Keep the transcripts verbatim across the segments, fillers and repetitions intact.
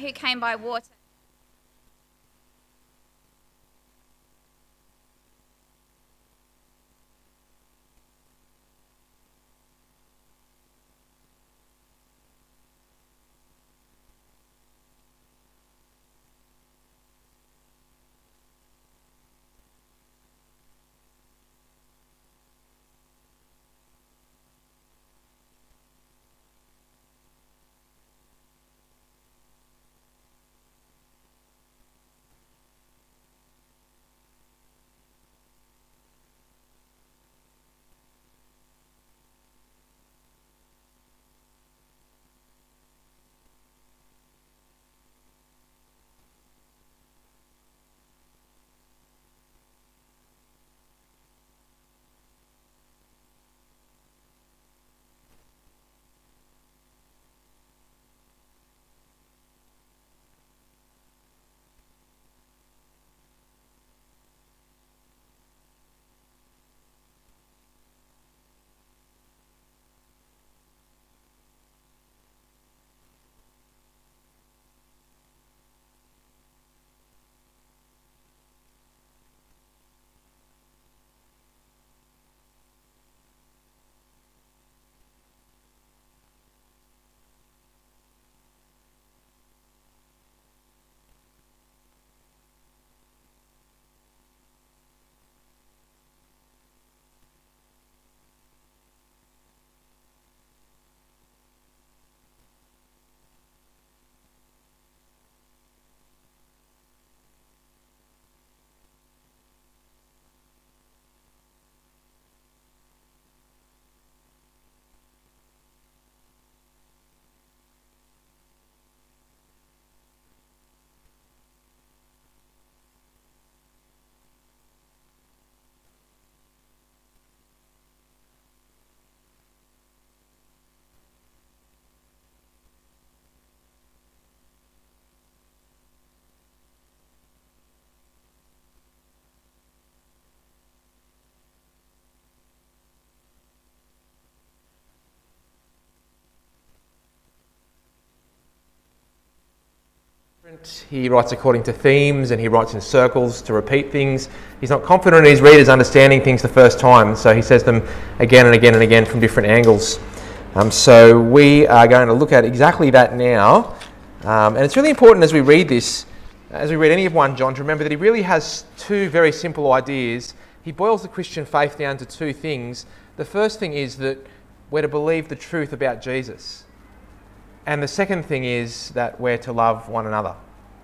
who came by water. He writes according to themes and he writes in circles to repeat things. He's not confident in his readers understanding things the first time, so he says them again and again and again from different angles. Um, so we are going to look at exactly that now. Um, and it's really important as we read this, as we read any of First John, to remember that he really has two very simple ideas. He boils the Christian faith down to two things. The first thing is that we're to believe the truth about Jesus. And the second thing is that we're to love one another.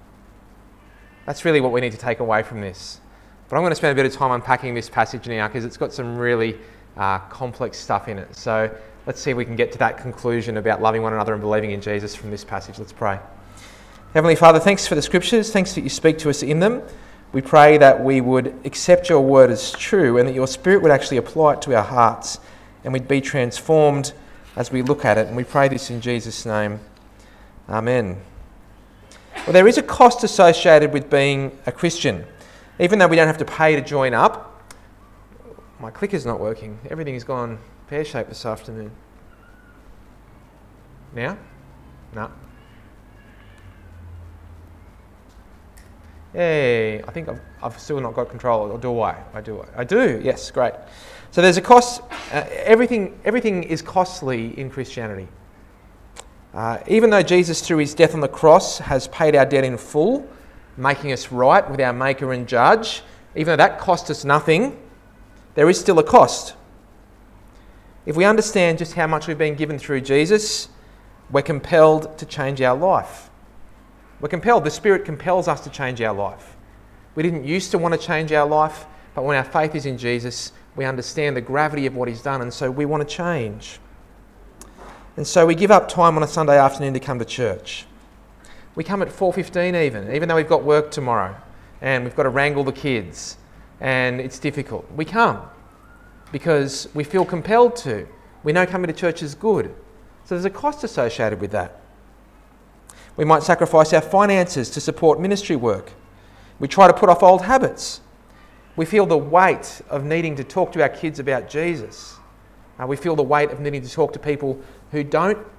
That's really what we need to take away from this. But I'm going to spend a bit of time unpacking this passage now because it's got some really uh, complex stuff in it. So let's see if we can get to that conclusion about loving one another and believing in Jesus from this passage. Let's pray. Heavenly Father, thanks for the scriptures. Thanks that you speak to us in them. We pray that we would accept your word as true and that your Spirit would actually apply it to our hearts and we'd be transformed as we look at it. And we pray this in Jesus' name. Amen. Well, there is a cost associated with being a Christian. Even though we don't have to pay to join up. My clicker's not working. Everything has gone pear-shaped this afternoon. Now? No. Yay, I think I've, I've still not got control. Or do I? I do. I do, yes, great. So there's a cost. Uh, everything, everything is costly in Christianity. Uh, even though Jesus, through his death on the cross, has paid our debt in full, making us right with our Maker and Judge, even though that cost us nothing, there is still a cost. If we understand just how much we've been given through Jesus, we're compelled to change our life. We're compelled. The Spirit compels us to change our life. We didn't used to want to change our life, but when our faith is in Jesus, we understand the gravity of what he's done, and so we want to change. And so we give up time on a Sunday afternoon to come to church. We come at four fifteen even, even though we've got work tomorrow and we've got to wrangle the kids and it's difficult. We come because we feel compelled to. We know coming to church is good. So there's a cost associated with that. We might sacrifice our finances to support ministry work. We try to put off old habits. We feel the weight of needing to talk to our kids about Jesus. Uh, we feel the weight of needing to talk to people who don't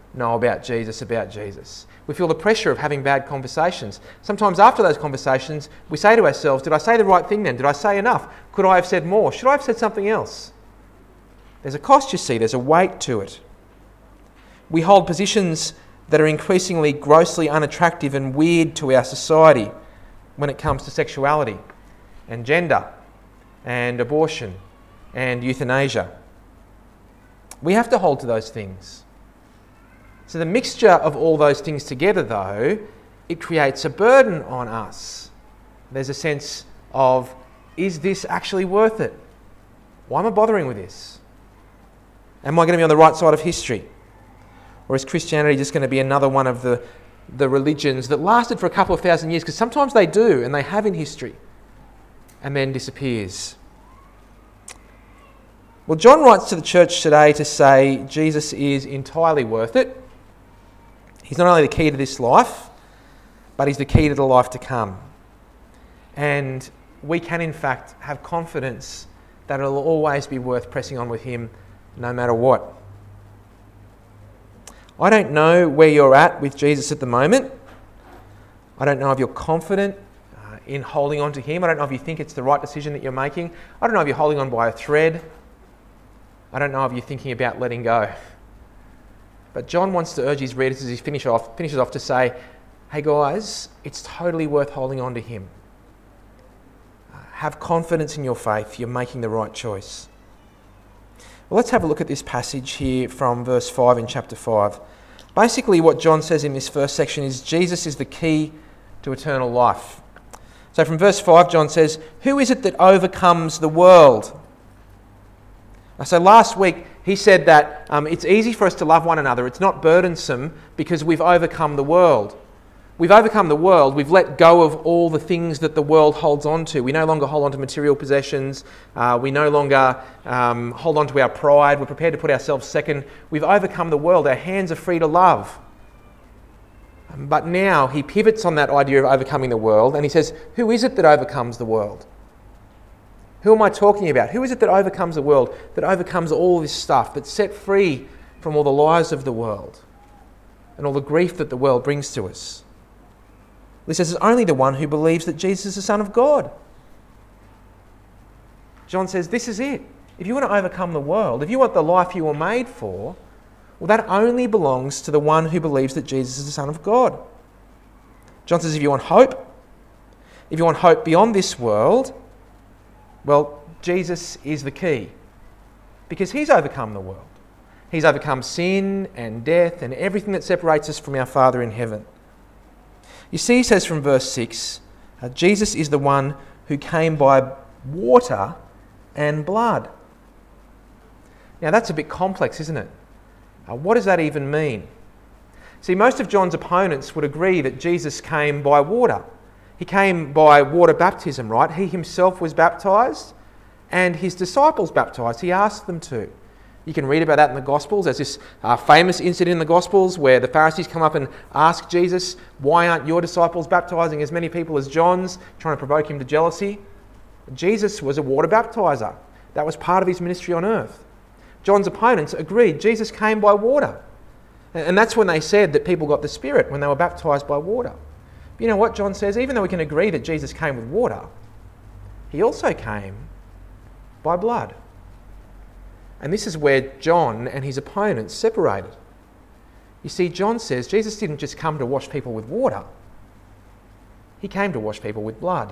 know about Jesus, about Jesus. We feel the pressure of having bad conversations. Sometimes after those conversations, we say to ourselves, did I say the right thing then? Did I say enough? Could I have said more? Should I have said something else? There's a cost, you see. There's a weight to it. We hold positions that are increasingly grossly unattractive and weird to our society when it comes to sexuality and gender and abortion and euthanasia. We have to hold to those things. So the mixture of all those things together, though, it creates a burden on us. There's a sense of, is this actually worth it? Why am I bothering with this? Am I going to be on the right side of history? Or is Christianity just going to be another one of the, the religions that lasted for a couple of thousand years? Because sometimes they do, and they have in history, and then disappears. Well, John writes to the church today to say Jesus is entirely worth it. He's not only the key to this life, but he's the key to the life to come. And we can, in fact, have confidence that it'll always be worth pressing on with him no matter what. I don't know where you're at with Jesus at the moment. I don't know if you're confident uh, in holding on to him. I don't know if you think it's the right decision that you're making. I don't know if you're holding on by a thread. I don't know if you're thinking about letting go. But John wants to urge his readers as he finish off, finishes off to say, hey guys, it's totally worth holding on to him. Uh, have confidence in your faith. You're making the right choice. Well, let's have a look at this passage here from verse five in chapter five. Basically, what John says in this first section is Jesus is the key to eternal life. So from verse five, John says, who is it that overcomes the world? So last week, he said that um, it's easy for us to love one another. It's not burdensome because we've overcome the world. We've overcome the world. We've let go of all the things that the world holds on to. We no longer hold on to material possessions. Uh, we no longer um, hold on to our pride. We're prepared to put ourselves second. We've overcome the world. Our hands are free to love. Um, but now he pivots on that idea of overcoming the world and he says, who is it that overcomes the world? Who am I talking about? Who is it that overcomes the world, that overcomes all this stuff, that's set free from all the lies of the world and all the grief that the world brings to us? He says it's only the one who believes that Jesus is the Son of God. John says this is it. If you want to overcome the world, if you want the life you were made for, well, that only belongs to the one who believes that Jesus is the Son of God. John says if you want hope, if you want hope beyond this world, well, Jesus is the key because he's overcome the world. He's overcome sin and death and everything that separates us from our Father in heaven. You see, he says from verse six, uh, Jesus is the one who came by water and blood. Now that's a bit complex, isn't it? Uh, what does that even mean? See, most of John's opponents would agree that Jesus came by water. He came by water baptism, right? He himself was baptised and his disciples baptised. He asked them to. You can read about that in the Gospels. There's this uh, famous incident in the Gospels where the Pharisees come up and ask Jesus, why aren't your disciples baptising as many people as John's, trying to provoke him to jealousy? Jesus was a water baptiser. That was part of his ministry on earth. John's opponents agreed Jesus came by water. And that's when they said that people got the Spirit, when they were baptised by water. But you know what John says? Even though we can agree that Jesus came with water, he also came by blood. And this is where John and his opponents separated. You see, John says Jesus didn't just come to wash people with water. He came to wash people with blood.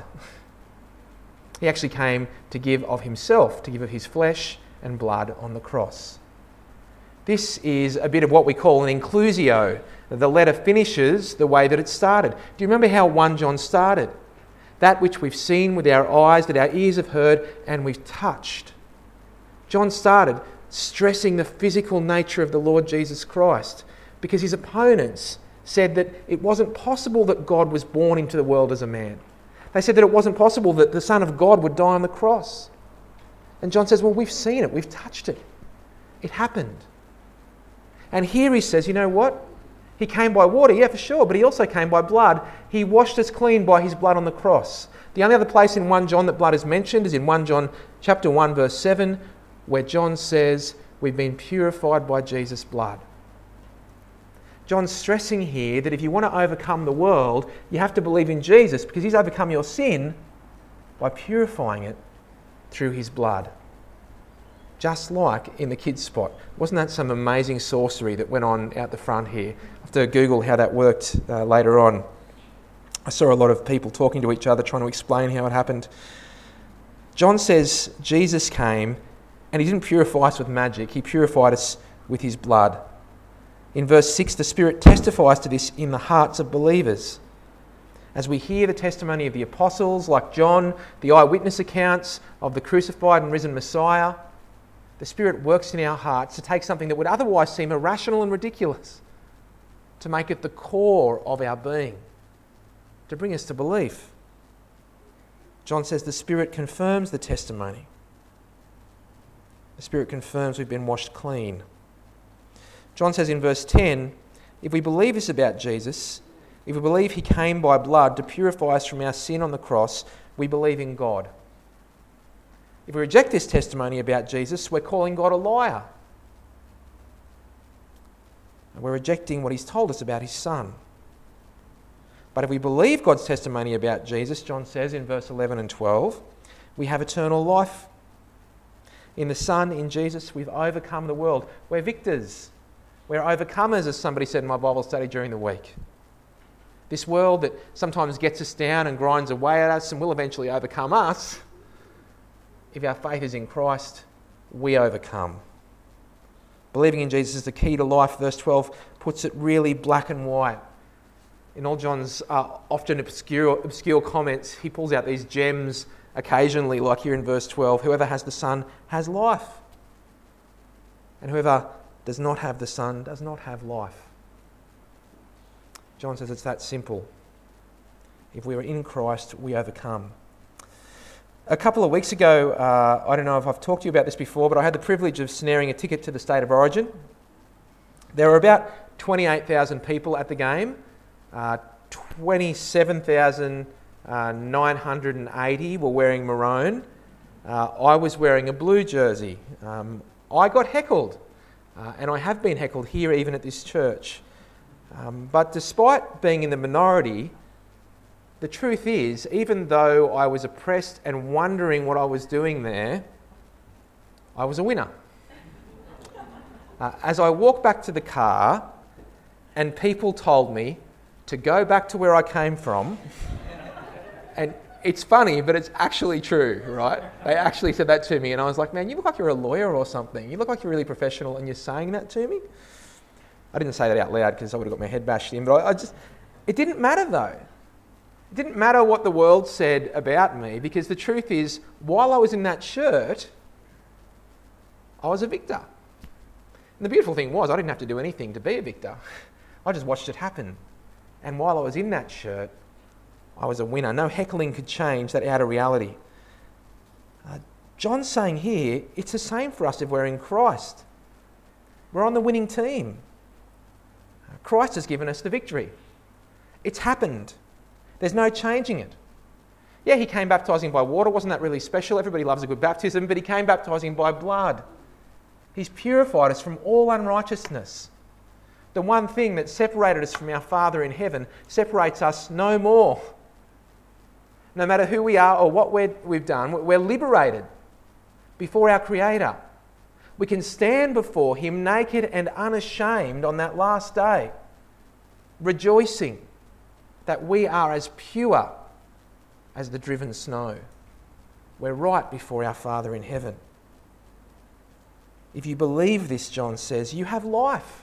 He actually came to give of himself, to give of his flesh and blood on the cross. This is a bit of what we call an inclusio. The letter finishes the way that it started. Do you remember how First John started? That which we've seen with our eyes, that our ears have heard, and we've touched. John started stressing the physical nature of the Lord Jesus Christ because his opponents said that it wasn't possible that God was born into the world as a man. They said that it wasn't possible that the Son of God would die on the cross. And John says, well, we've seen it, we've touched it. It happened. And here he says, you know what? He came by water, yeah, for sure, but he also came by blood. He washed us clean by his blood on the cross. The only other place in First John that blood is mentioned is in First John chapter one, verse seven, where John says we've been purified by Jesus' blood. John's stressing here that if you want to overcome the world, you have to believe in Jesus because he's overcome your sin by purifying it through his blood. Just like in the kids' spot. Wasn't that some amazing sorcery that went on out the front here? I have to Google how that worked uh, later on. I saw a lot of people talking to each other, trying to explain how it happened. John says Jesus came and he didn't purify us with magic, he purified us with his blood. In verse six, the Spirit testifies to this in the hearts of believers. As we hear the testimony of the apostles, like John, the eyewitness accounts of the crucified and risen Messiah, the Spirit works in our hearts to take something that would otherwise seem irrational and ridiculous, to make it the core of our being, to bring us to belief. John says the Spirit confirms the testimony. The Spirit confirms we've been washed clean. John says in verse ten, if we believe this about Jesus, if we believe he came by blood to purify us from our sin on the cross, we believe in God. If we reject this testimony about Jesus, we're calling God a liar. And we're rejecting what he's told us about his Son. But if we believe God's testimony about Jesus, John says in verse eleven and twelve, we have eternal life. In the Son, in Jesus, we've overcome the world. We're victors. We're overcomers, as somebody said in my Bible study during the week. This world that sometimes gets us down and grinds away at us and will eventually overcome us, if our faith is in Christ, we overcome. Believing in Jesus is the key to life. Verse twelve puts it really black and white. In all John's uh, often obscure, obscure comments, he pulls out these gems occasionally, like here in verse twelve. Whoever has the Son has life. And whoever does not have the Son does not have life. John says it's that simple. If we are in Christ, we overcome. A couple of weeks ago, uh, I don't know if I've talked to you about this before, but I had the privilege of snaring a ticket to the State of Origin. There were about twenty-eight thousand people at the game. Uh, twenty-seven thousand nine hundred eighty were wearing maroon. Uh, I was wearing a blue jersey. Um, I got heckled, uh, and I have been heckled here even at this church. Um, but despite being in the minority, the truth is, even though I was oppressed and wondering what I was doing there, I was a winner. Uh, as I walked back to the car and people told me to go back to where I came from, and it's funny, but it's actually true, right? They actually said that to me and I was like, man, you look like you're a lawyer or something. You look like you're really professional and you're saying that to me? I didn't say that out loud because I would have got my head bashed in, but I, I just, it didn't matter though. It didn't matter what the world said about me because the truth is, while I was in that shirt, I was a victor. And the beautiful thing was, I didn't have to do anything to be a victor. I just watched it happen. And while I was in that shirt, I was a winner. No heckling could change that outer reality. Uh, John's saying here, it's the same for us if we're in Christ. We're on the winning team. Uh, Christ has given us the victory. It's happened. There's no changing it. Yeah, he came baptising by water. Wasn't that really special? Everybody loves a good baptism, but he came baptising by blood. He's purified us from all unrighteousness. The one thing that separated us from our Father in heaven separates us no more. No matter who we are or what we're, we've done, we're liberated before our Creator. We can stand before him naked and unashamed on that last day, rejoicing that we are as pure as the driven snow. We're right before our Father in heaven. If you believe this, John says, you have life.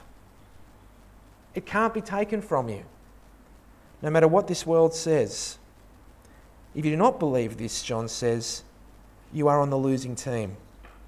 It can't be taken from you, no matter what this world says. If you do not believe this, John says, you are on the losing team.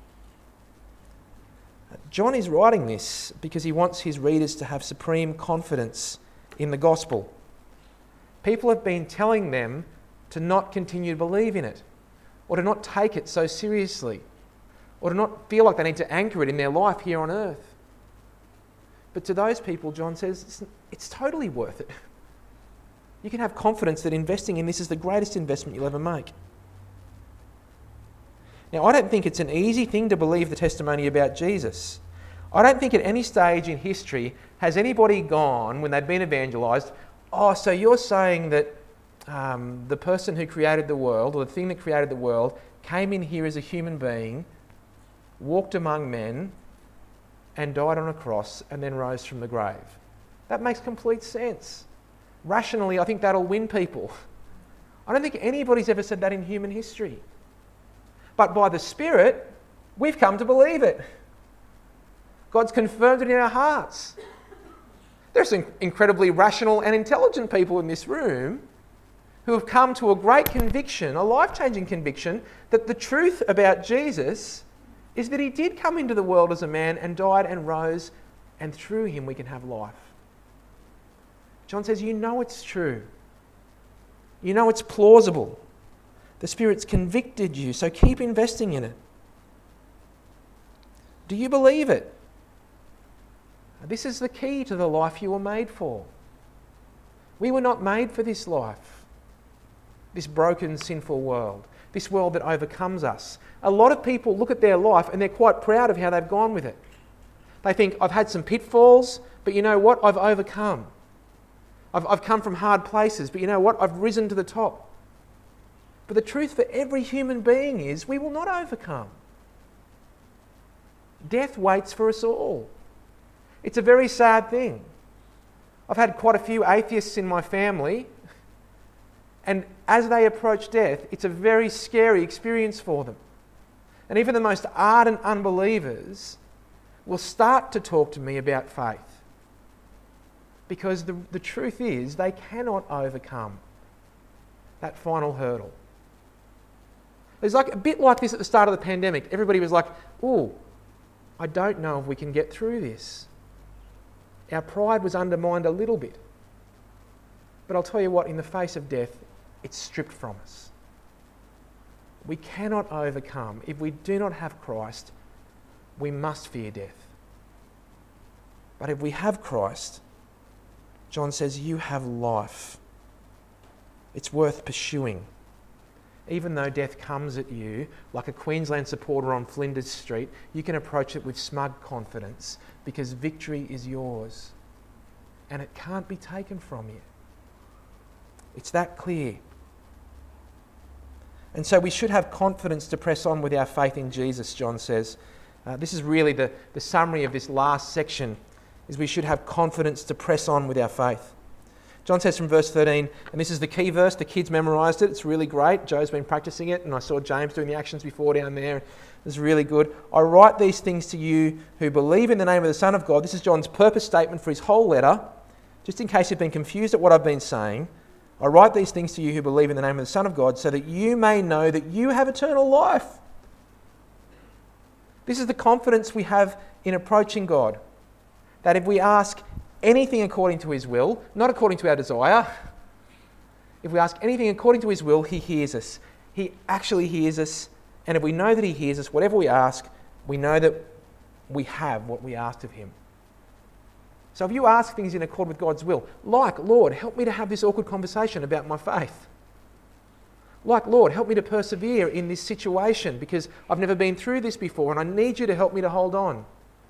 John is writing this because he wants his readers to have supreme confidence in the gospel. People have been telling them to not continue to believe in it, or to not take it so seriously, or to not feel like they need to anchor it in their life here on earth. But to those people, John says, it's, it's totally worth it. You can have confidence that investing in this is the greatest investment you'll ever make. Now, I don't think it's an easy thing to believe the testimony about Jesus. I don't think at any stage in history has anybody gone, when they've been evangelised, oh, so you're saying that um, the person who created the world, or the thing that created the world, came in here as a human being, walked among men, and died on a cross, and then rose from the grave. That makes complete sense. Rationally, I think that'll win people. I don't think anybody's ever said that in human history. But by the Spirit, we've come to believe it. God's confirmed it in our hearts. There's some incredibly rational and intelligent people in this room who have come to a great conviction, a life-changing conviction, that the truth about Jesus is that he did come into the world as a man and died and rose, and through him we can have life. John says, you know it's true. You know it's plausible. The Spirit's convicted you, so keep investing in it. Do you believe it? This is the key to the life you were made for. We were not made for this life, this broken, sinful world, this world that overcomes us. A lot of people look at their life and they're quite proud of how they've gone with it. They think, I've had some pitfalls, but you know what? I've overcome. I've, I've come from hard places, but you know what? I've risen to the top. But the truth for every human being is we will not overcome. Death waits for us all. It's a very sad thing. I've had quite a few atheists in my family, and as they approach death, it's a very scary experience for them. And even the most ardent unbelievers will start to talk to me about faith. Because the, the truth is, they cannot overcome that final hurdle. It's like a bit like this at the start of the pandemic. Everybody was like, oh, I don't know if we can get through this. Our pride was undermined a little bit. But I'll tell you what, in the face of death, it's stripped from us. We cannot overcome. If we do not have Christ, we must fear death. But if we have Christ, John says, you have life. It's worth pursuing. Even though death comes at you like a Queensland supporter on Flinders Street, you can approach it with smug confidence because victory is yours and it can't be taken from you. It's that clear. And so we should have confidence to press on with our faith in Jesus, John says. Uh, this is really the, the summary of this last section, is we should have confidence to press on with our faith. John says from verse thirteen, and this is the key verse, the kids memorised it, it's really great. Joe's been practicing it, and I saw James doing the actions before down there. It's really good. I write these things to you who believe in the name of the Son of God. This is John's purpose statement for his whole letter. Just in case you've been confused at what I've been saying, I write these things to you who believe in the name of the Son of God so that you may know that you have eternal life. This is the confidence we have in approaching God. That if we ask anything according to his will, not according to our desire, if we ask anything according to his will, he hears us. He actually hears us. And if we know that he hears us, whatever we ask, we know that we have what we asked of him. So if you ask things in accord with God's will, like, Lord, help me to have this awkward conversation about my faith. Like, Lord, help me to persevere in this situation because I've never been through this before and I need you to help me to hold on.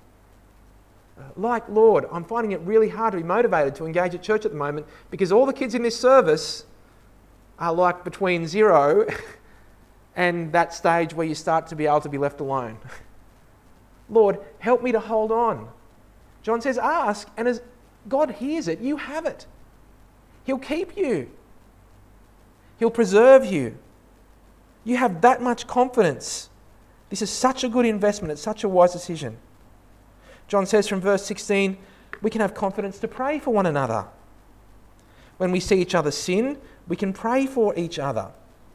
Like, Lord, I'm finding it really hard to be motivated to engage at church at the moment because all the kids in this service are like between zero and that stage where you start to be able to be left alone. Lord, help me to hold on. John says, ask, and as God hears it, you have it. He'll keep you. He'll preserve you. You have that much confidence. This is such a good investment. It's such a wise decision. John says from verse sixteen, we can have confidence to pray for one another. When we see each other sin, we can pray for each other.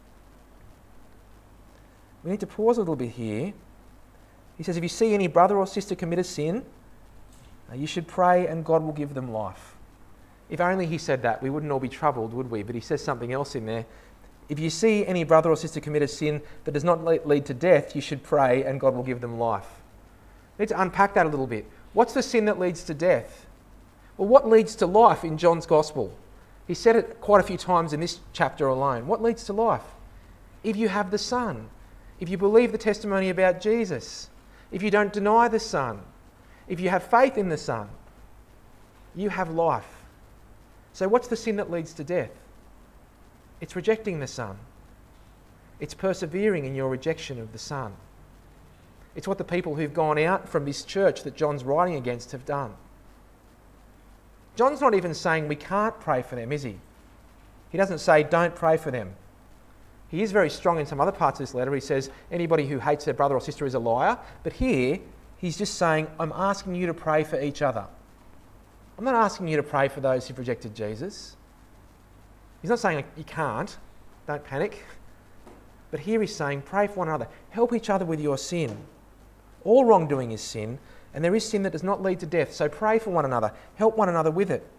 We need to pause a little bit here. He says, if you see any brother or sister commit a sin, you should pray and God will give them life. If only he said that, we wouldn't all be troubled, would we? But he says something else in there. If you see any brother or sister commit a sin that does not lead to death, you should pray and God will give them life. We need to unpack that a little bit. What's the sin that leads to death? Well, what leads to life in John's Gospel? He said it quite a few times in this chapter alone. What leads to life? If you have the Son, if you believe the testimony about Jesus, if you don't deny the Son, If you have faith in the Son, you have life. So what's the sin that leads to death? It's rejecting the Son. It's persevering in your rejection of the Son. It's what the people who've gone out from this church that John's writing against have done. John's not even saying we can't pray for them, is he? He doesn't say don't pray for them. He is very strong in some other parts of this letter. He says anybody who hates their brother or sister is a liar. But here, he's just saying, I'm asking you to pray for each other. I'm not asking you to pray for those who've rejected Jesus. He's not saying you can't, don't panic. But here he's saying pray for one another. Help each other with your sin. All wrongdoing is sin, and there is sin that does not lead to death. So pray for one another. Help one another with it.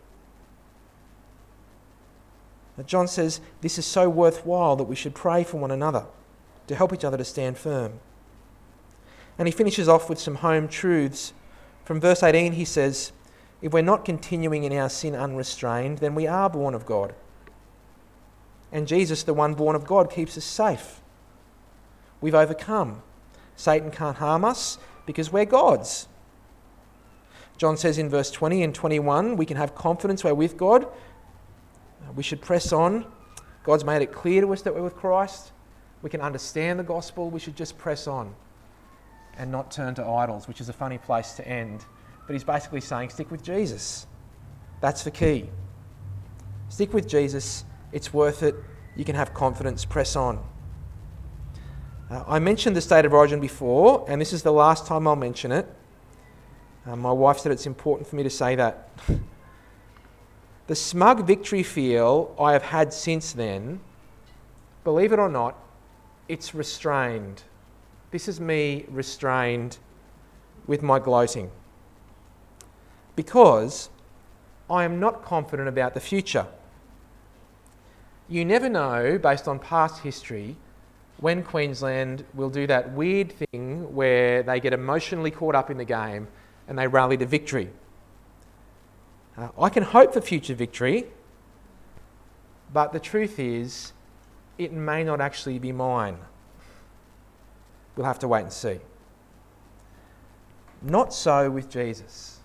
Now John says this is so worthwhile that we should pray for one another to help each other to stand firm. And he finishes off with some home truths. From verse eighteen he says, if we're not continuing in our sin unrestrained, then we are born of God. And Jesus, the one born of God, keeps us safe. We've overcome. Satan can't harm us because we're God's. John says in verse twenty and twenty-one, we can have confidence we're with God. We should press on. God's made it clear to us that we're with Christ. We can understand the gospel. We should just press on and not turn to idols, which is a funny place to end. But he's basically saying stick with Jesus. That's the key. Stick with Jesus. It's worth it. You can have confidence. Press on. Uh, I mentioned the state of origin before, and this is the last time I'll mention it. Uh, my wife said it's important for me to say that. The smug victory feel I have had since then, believe it or not, it's restrained. This is me restrained with my gloating. Because I am not confident about the future. You never know, based on past history, when Queensland will do that weird thing where they get emotionally caught up in the game and they rally to victory. Uh, I can hope for future victory, but the truth is, it may not actually be mine. We'll have to wait and see. Not so with Jesus.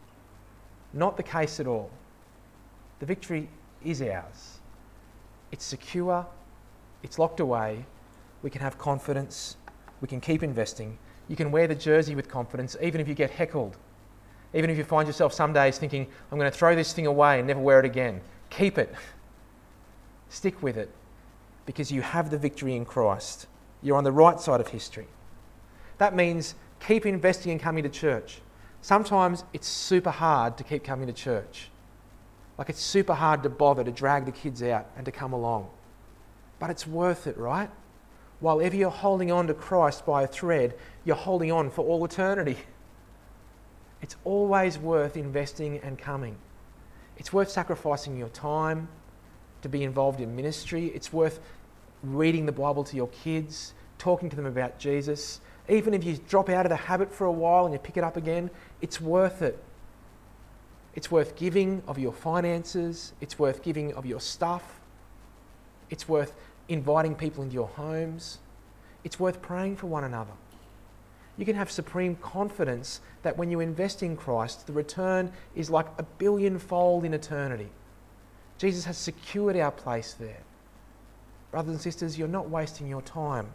Not the case at all. The victory is ours. It's secure. It's locked away. We can have confidence. We can keep investing. You can wear the jersey with confidence, even if you get heckled. Even if you find yourself some days thinking, I'm going to throw this thing away and never wear it again. Keep it. Stick with it. Because you have the victory in Christ. You're on the right side of history. That means keep investing in coming to church. Sometimes it's super hard to keep coming to church. Like it's super hard to bother to drag the kids out and to come along. But it's worth it, right? While ever you're holding on to Christ by a thread, you're holding on for all eternity. It's always worth investing and coming. It's worth sacrificing your time to be involved in ministry. It's worth reading the Bible to your kids, talking to them about Jesus. Even if you drop out of the habit for a while and you pick it up again, it's worth it. It's worth giving of your finances. It's worth giving of your stuff. It's worth inviting people into your homes. It's worth praying for one another. You can have supreme confidence that when you invest in Christ, the return is like a billion-fold in eternity. Jesus has secured our place there. Brothers and sisters, you're not wasting your time.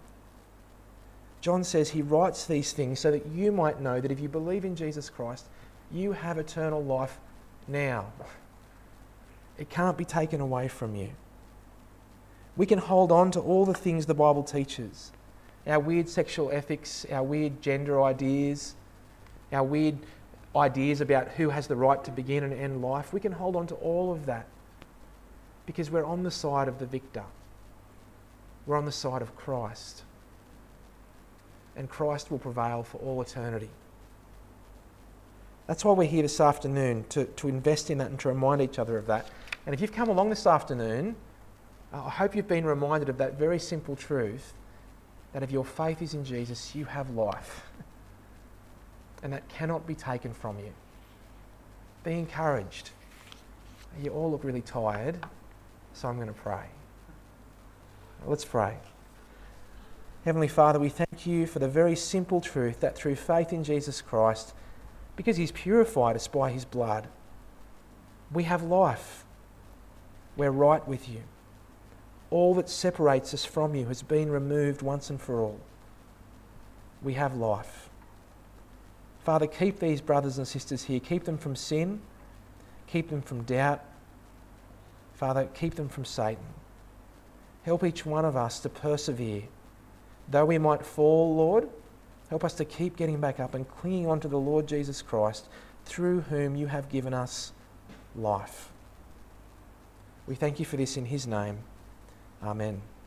John says he writes these things so that you might know that if you believe in Jesus Christ, you have eternal life now. It can't be taken away from you. We can hold on to all the things the Bible teaches. Our weird sexual ethics, our weird gender ideas, our weird ideas about who has the right to begin and end life. We can hold on to all of that because we're on the side of the victor. We're on the side of Christ. And Christ will prevail for all eternity. That's why we're here this afternoon, to, to invest in that and to remind each other of that. And if you've come along this afternoon, uh, I hope you've been reminded of that very simple truth, that if your faith is in Jesus, you have life. And that cannot be taken from you. Be encouraged. You all look really tired, so I'm going to pray. Let's pray. Heavenly Father, we thank you for the very simple truth that through faith in Jesus Christ, because he's purified us by his blood, we have life. We're right with you. All that separates us from you has been removed once and for all. We have life. Father, keep these brothers and sisters here. Keep them from sin. Keep them from doubt. Father, keep them from Satan. Help each one of us to persevere. Though we might fall, Lord, help us to keep getting back up and clinging on to the Lord Jesus Christ, through whom you have given us life. We thank you for this in his name. Amen.